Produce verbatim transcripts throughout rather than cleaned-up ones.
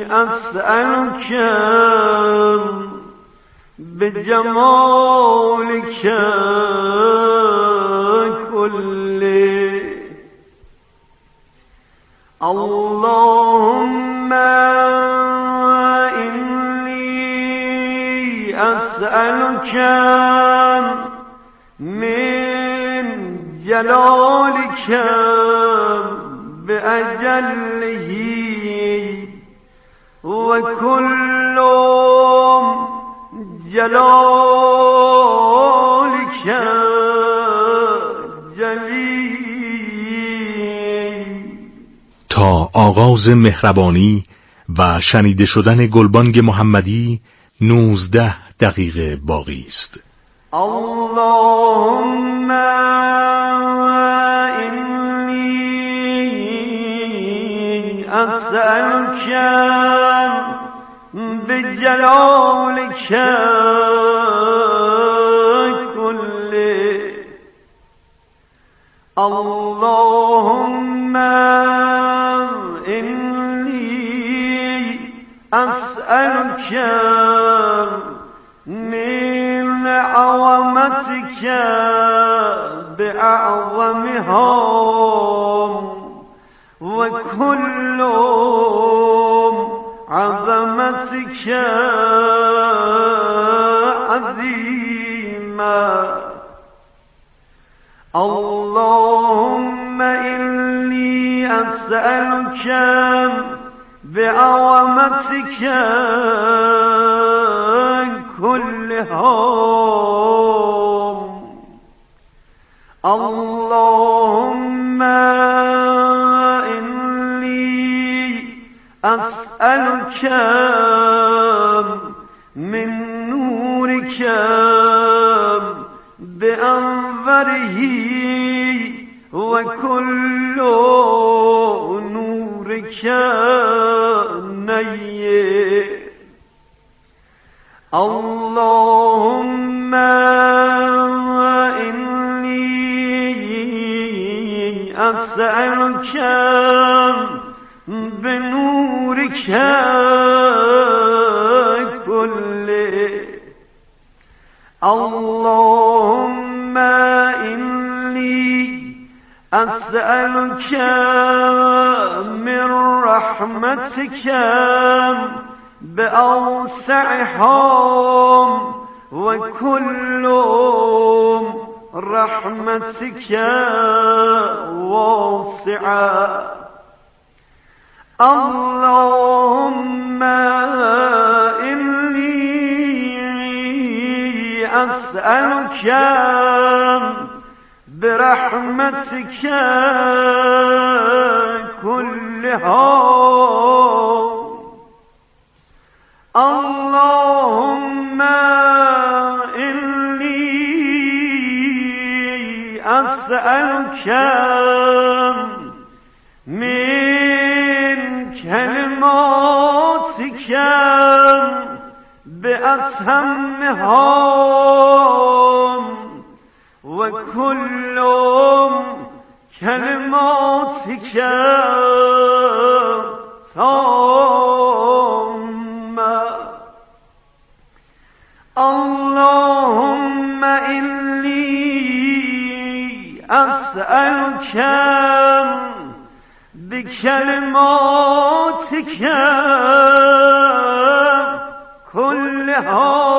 أسألك بجمالك كله اللهم إني أسألك من جلالك بأجله وكل جلالك جلیل. تا آغاز مهربانی و شنیده شدن گلبانگ محمدی نوزده دقیقه باقی است. اللهم اینی اسألک بجلالک كله اللهم إني أسألك من عظمتك بأعظمها وكل عظمتك عظيما اللهم إني أسألك بعظمتك كلها اللهم إني أسألك من نورك بأنوره وكل نورك نير اللهم إني أسألك بنورك كله اللهم إني أسألك من رحمتك بأوسعها وكل رحمتك واسعة اللهم إني أسألك برحمتك كلها اللهم إني أسألك من كلماتك بأتمها وكل كلماتك تامة اللهم إني أسألك بكلماتك كلها.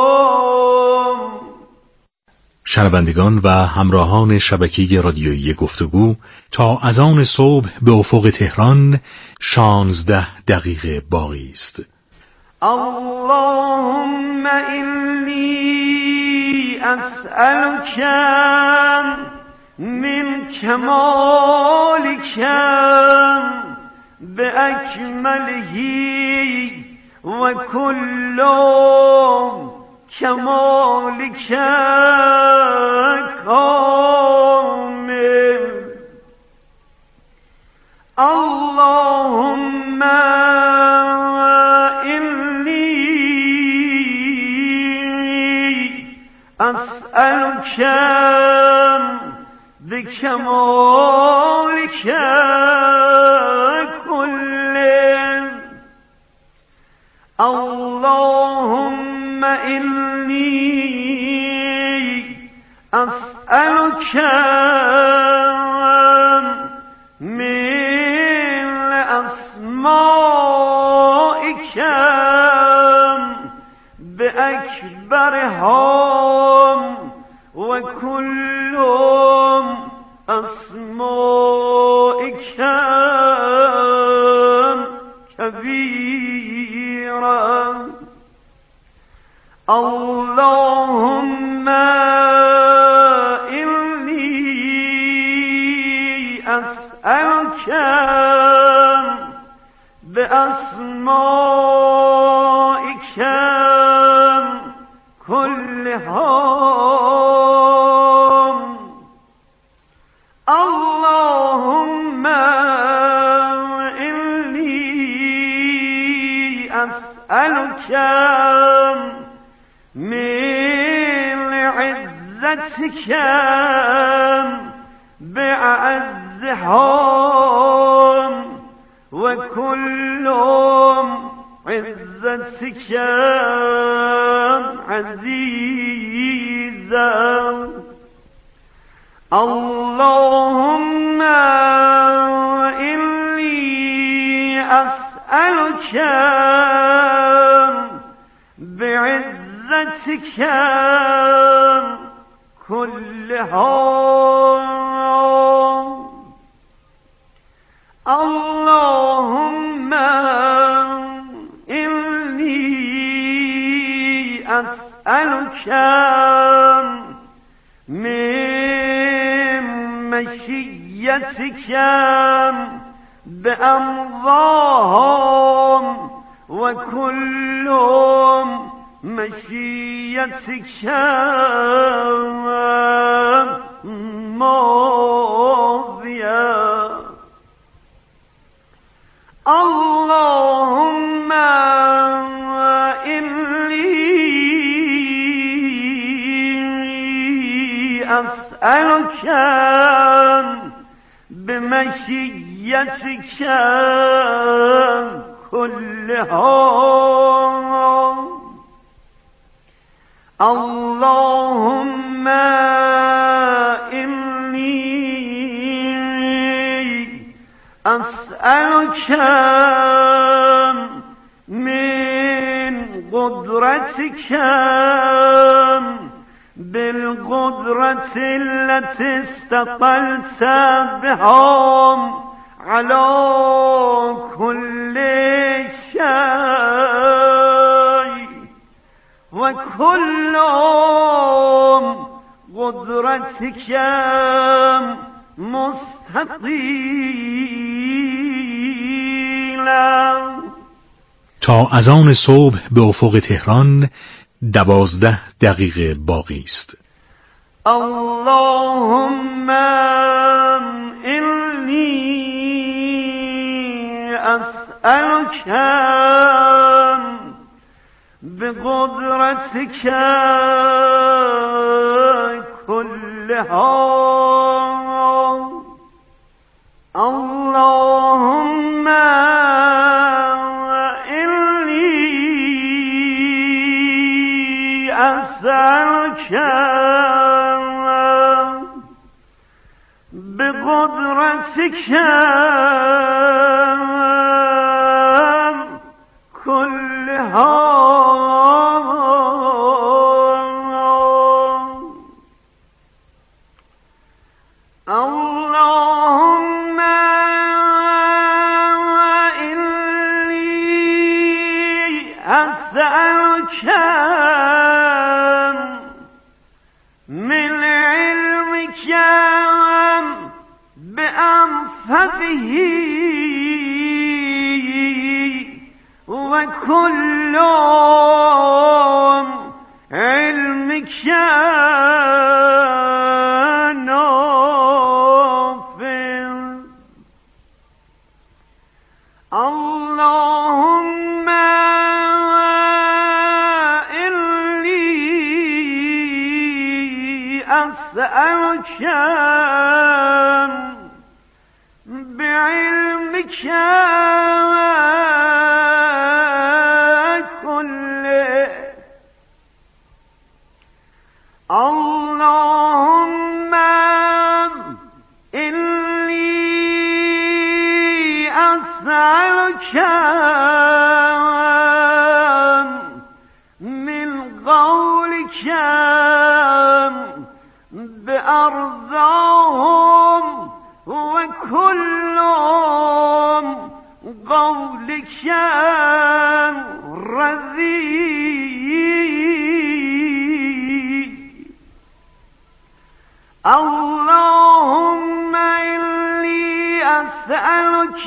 شنوندگان و همراهان شبکه رادیویی گفتگو، تا اذان صبح به افق تهران شانزده دقیقه باقی است. اللهم إني أسألك من كمالك بأكمله وكل كمالك كامل اللهم إني أسألك بكمالك كله اللهم إني أسألك من أسمائك بأكبرهم وكل أسمائك كبيرا. اللهم إني أسألك بأسمائك كلهم. اللهم إني أسألك من عزتك بأعزهم وكل عزتك عزيزا. اللهم إني أسألك بعزتك كلها. اللهم إني أسألك من مشيتك بأمضاهم وكل مشيتك ماضية. اللهم إني أسألك بمشيتك كلها. اللهم إني أسألك من قدرتك بالقدرة التي استقلت بهم على كل شيء وكل قدرتك مستقیلا. تا اذان صبح به افق تهران دوازده دقیقه باقی است. اللهم إني أسألك بقدرتك كلها. اللهم إني أسألك بقدرتك كلها. اللهم إني أسألك من علمك بأنفذه وكل علمك نافع. اللهم إني أسألك بعلمك أسألك من قولك بأرضاهم وكل قولك رضي. اللهم إني أسألك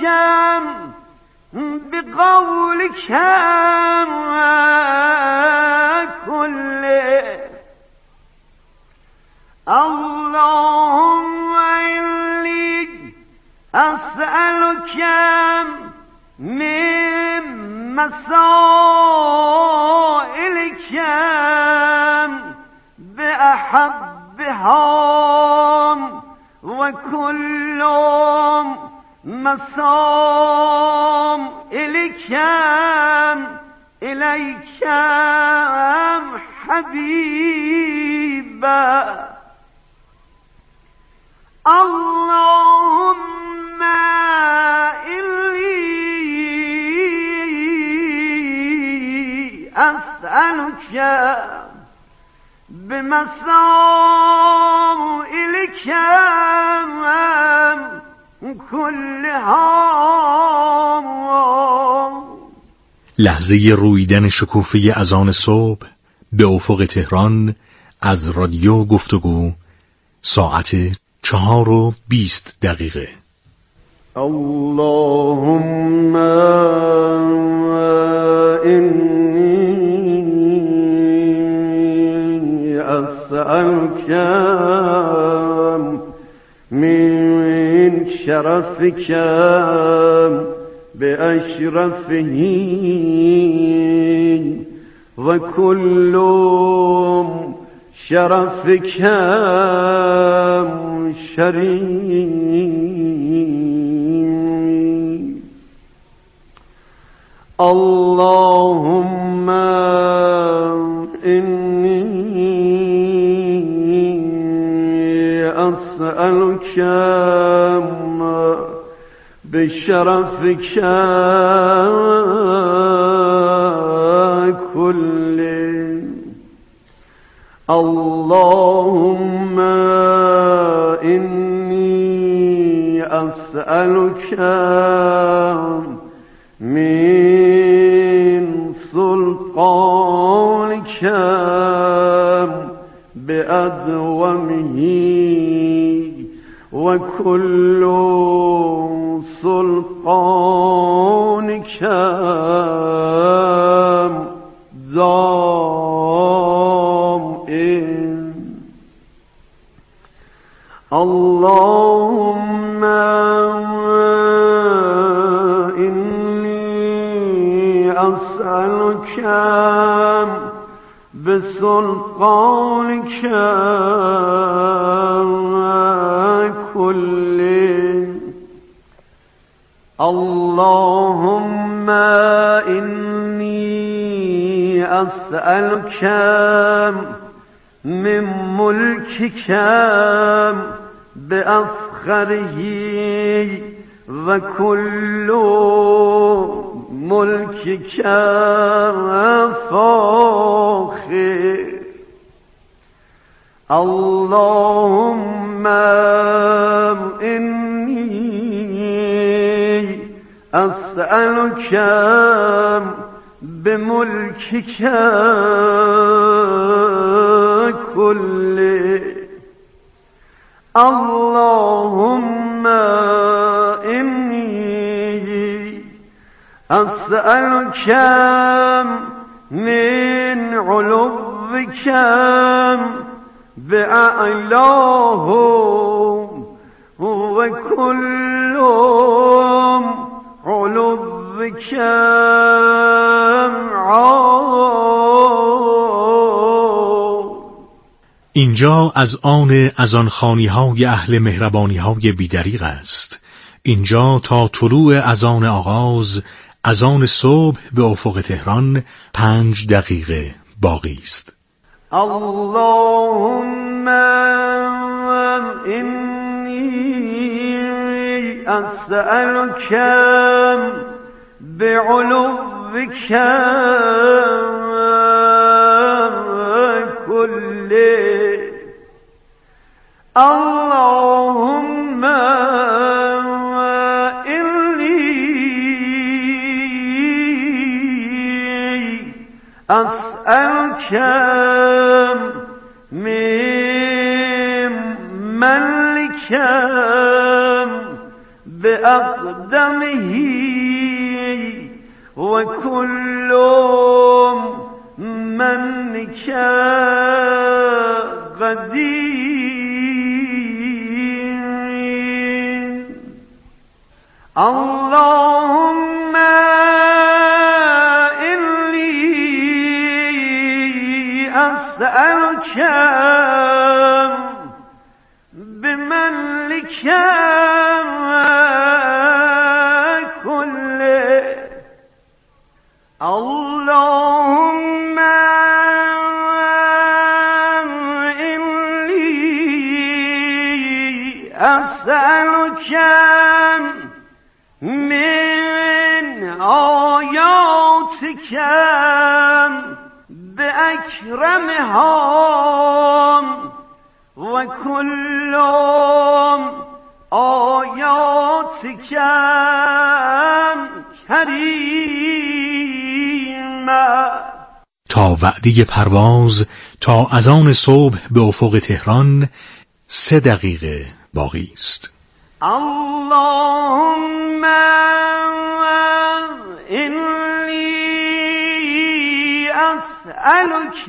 بقولك كله. اللهم إني أسألك من مسائلك بأحبها وكل مسائلك إليك حبيبا. اللهم إني أسألك بمسائلك كلها. لحظه رویدن شکوفه اذان صبح به افق تهران از رادیو گفتگو، ساعت چهار و بیست دقیقه. اللهم إني أسألك من شرفك بأشرفه وكل شرفك شريف. اللهم إني أسألك بشرفك كله. اللهم إني أسألك من سلطانك بأدومه وكل سلطانك دائم. اللهم إني أسألك بسلطانك كله. اللهم إني أسألك من ملكك بأفخره وكل ملكك فاخر. اللهم إني أسألك بملكك كله. اللهم إني أسألك من علوك بأعلاه وكل علوك اینجا از آن اذانخوانی های اهل مهربانی های بیدریغ است. اینجا تا طلوع اذان آغاز، اذان صبح به افق تهران پنج دقیقه باقی است. اللهم إني أسألك بعلوك كله اللهم إني أسألك من ملك بأقدمه وكل منك قدير اللهم إني أسألك بملك كله اللهم إني أسألك من آياتك بأكرمها وكل آياتك کریم. تا وعده پرواز تا اذان صبح به افق تهران سه دقیقه باقی است. اللهم إني أسألك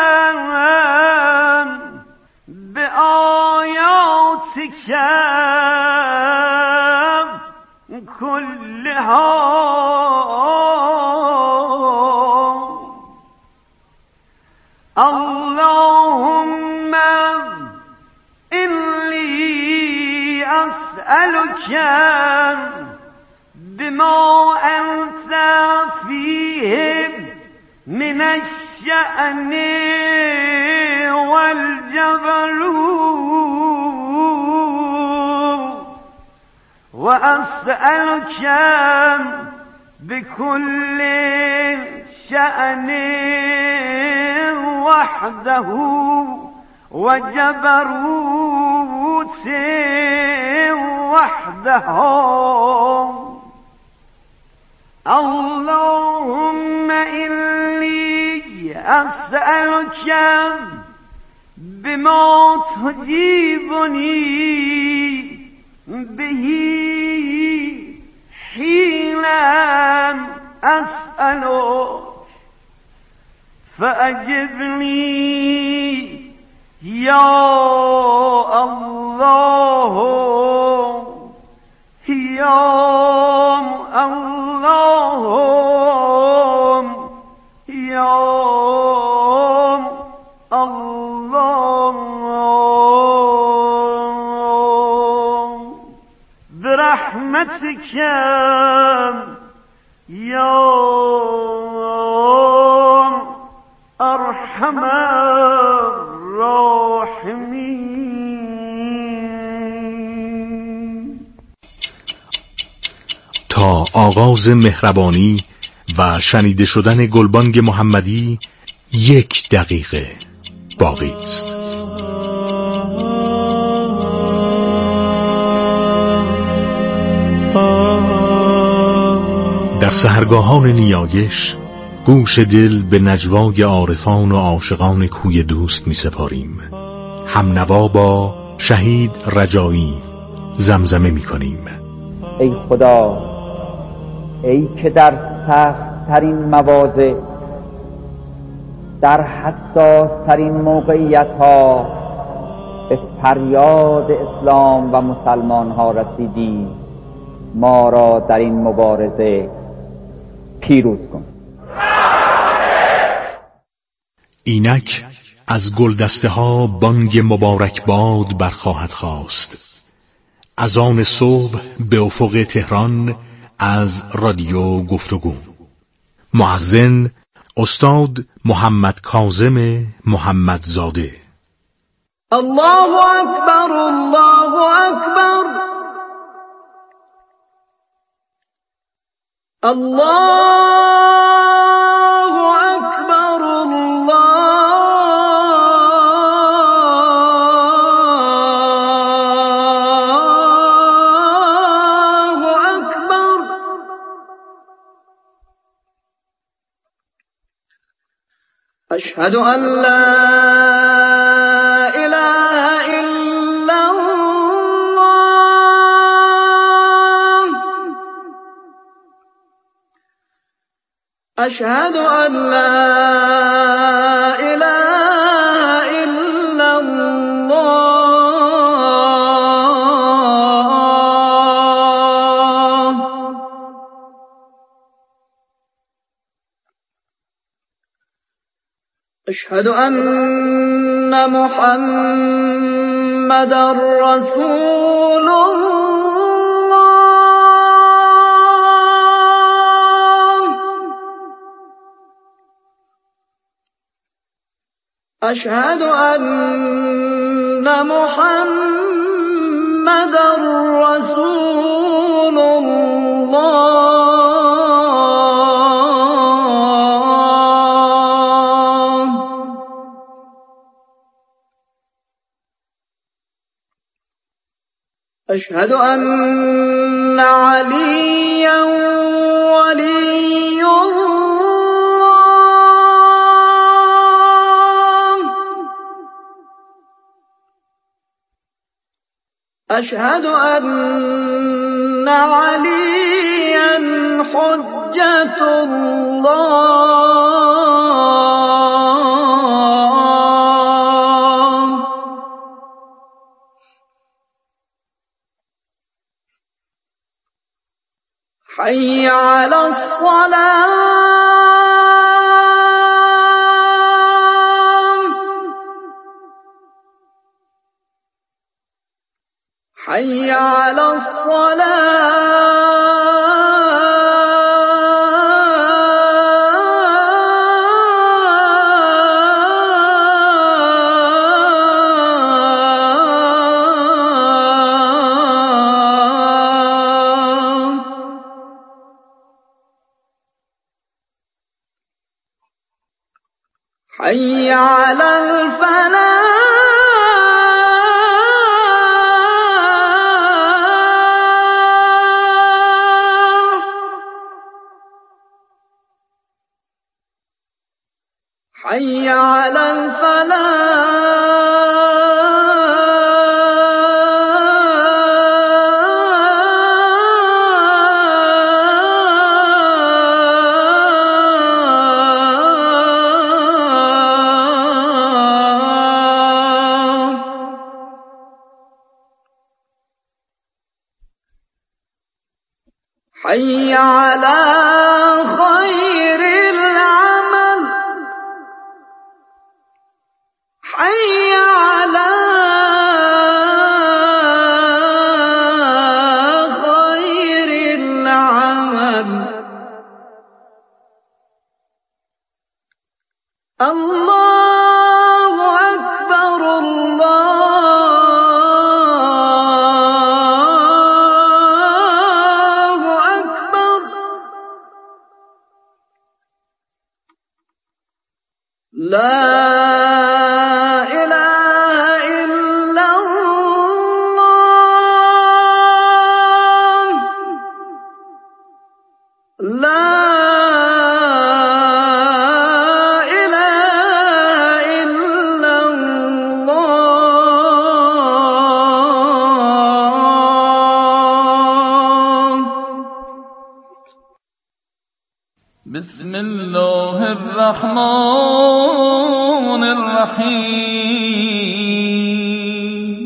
بآياتك كلها اللهم إني أسألك بما أنت فيه من الشأن والجبروت وأسألك بكل شأن وحده وجبروت وحده اللهم إني أسألك بما تجيبني به حين أسألك فأجبني يا الله يا الله يا الله برحمتك يا ارحم الراحمین. تا آغاز مهربانی و شنیده شدن گلبانگ محمدی یک دقیقه باقی است. در سحرگاهان نیایش گوش دل به نجوای عارفان و عاشقان کوی دوست می سپاریم. همنوا با شهید رجایی زمزمه می کنیم. ای خدا، ای که در سخت ترین مواضع، در حساس ترین موقعیت ها به فریاد اسلام و مسلمان ها رسیدی، ما را در این مبارزه پیروز کن. اینک از گلدسته ها بانگ مبارک باد برخواهد خواست. اذان صبح به افق تهران از رادیو گفتگو. مؤذن استاد محمد کاظم محمدزاده. الله اکبر الله اکبر الله أكبر الله أكبر. أشهد أن لا إله إلا الله. أشهد أن لا إله إلا الله. أشهد أن محمدًا رسول الله. أشهد أن محمدًا رسول الله. أشهد أن عليا ولي الله. أشهد أن عليا حجة الله. حي على الصلاة. حي على الصلاة. حي على الفلاح. حي على الفلاح. حي على خير العمل. حي على خير العمل. الله أكبر الله أكبر. لا إله إلا الله. لا إله إلا الله. بسم الله الرحمن الرحيم.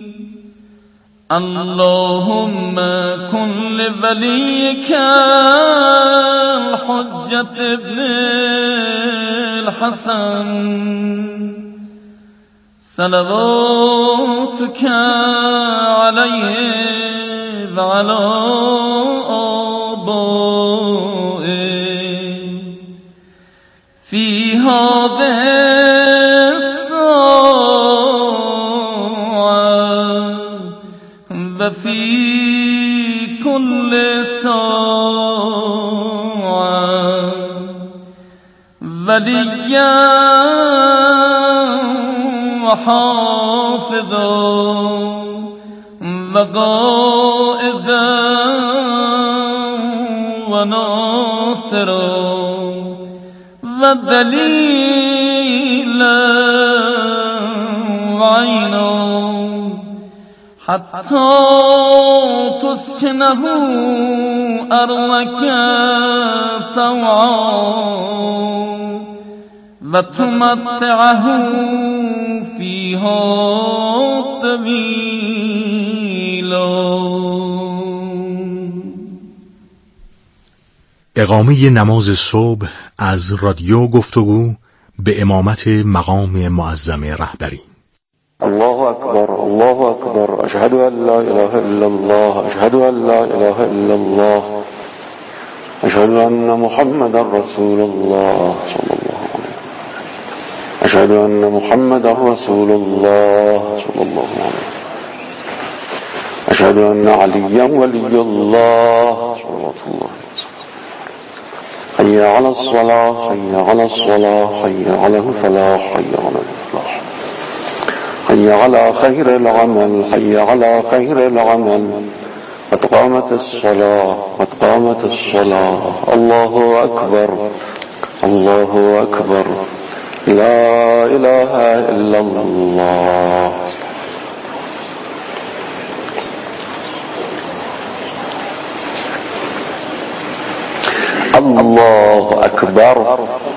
اللهم كن لوليك الحجة ابن الحسن صلواتك عليه وعلى آبائه في هذه الساعة وفي كل ساعة وليا وحافظا وقائدا وناصرا ودليلا وعينا حتى تسكنه أرضك طوعا وتمتعه فيها طويلا. اقامه نماز صبح از رادیو گفتگو به امامت مقام معظم رهبری. الله اکبر، الله اکبر، اشهد ان لا اله الا الله، اشهد ان لا اله الا الله، اشهد ان محمد رسول الله صلی الله علیه وسلم، اشهد ان محمد رسول الله صلی الله علیه وسلم، اشهد ان علی ولی الله صلی الله علیه وسلم. حي على الصلاة، حي على الصلاة، حي على الفلاح، حي على الفلاح، حي على خير العمل، حي على خير العمل، قد قامت الصلاة، قد قامت الصلاة. الله أكبر، الله أكبر، لا إله إلا الله. الله أكبر.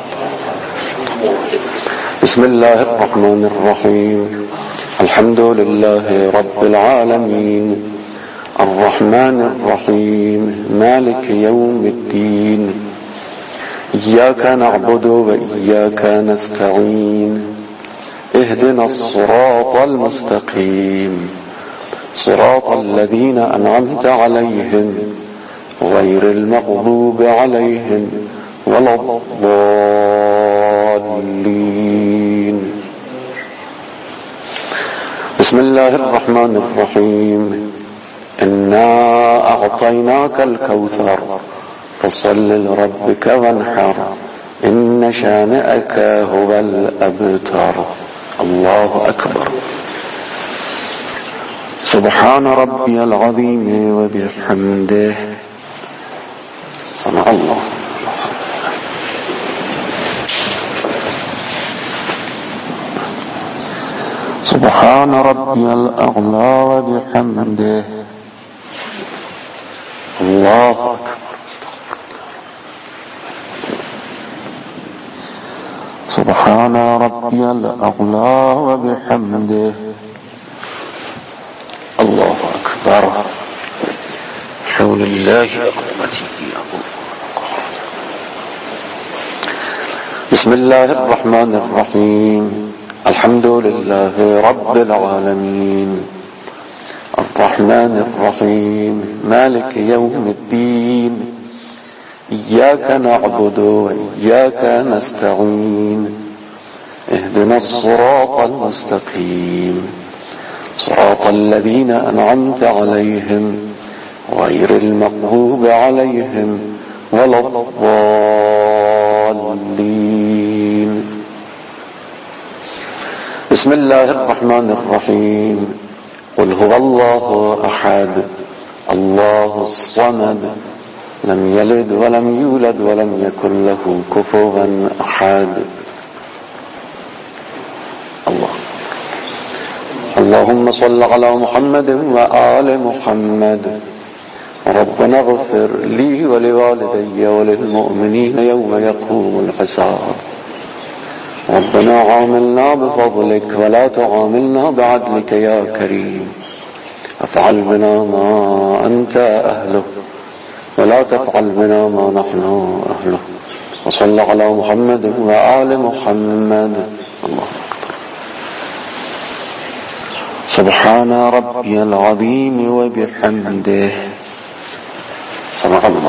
بسم الله الرحمن الرحيم. الحمد لله رب العالمين، الرحمن الرحيم، مالك يوم الدين، إياك نعبد وإياك نستعين، اهدنا الصراط المستقيم، صراط الذين أنعمت عليهم غير المغضوب عليهم ولا الضالين. بسم الله الرحمن الرحيم. إنا أعطيناك الكوثر فصل لربك وانحر إن شانئك هو الأبتر. الله أكبر. سبحان ربي العظيم وبحمده. سمع الله. سبحان ربي الأعلى وبحمده. الله أكبر. سبحان ربي الأعلى وبحمده. الله أكبر. حول الله قوته. بسم الله الرحمن الرحيم. الحمد لله رب العالمين، الرحمن الرحيم، مالك يوم الدين، إياك نعبد وإياك نستعين، اهدنا الصراط المستقيم، صراط الذين أنعمت عليهم غير المغضوب عليهم ولا الضالين. بسم الله الرحمن الرحيم. قل هو الله أحد، الله الصمد، لم يلد ولم يولد ولم يكن له كفوا أحد. الله. اللهم صل على محمد وآل محمد. ربنا اغفر لي ولوالدي وللمؤمنين يوم يقوم الحساب. ربنا عاملنا بفضلك ولا تعاملنا بعدلك يا كريم. افعل بنا ما أنت أهله ولا تفعل بنا ما نحن أهله. وصل على محمد وآل محمد. الله أكبر. سبحان ربي العظيم وبحمده. سمع الله.